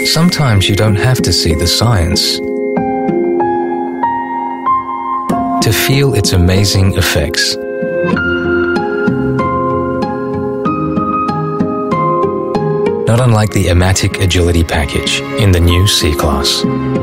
Sometimes you don't have to see the science to feel its amazing effects. Not unlike the Amatic Agility package in the new C-Class.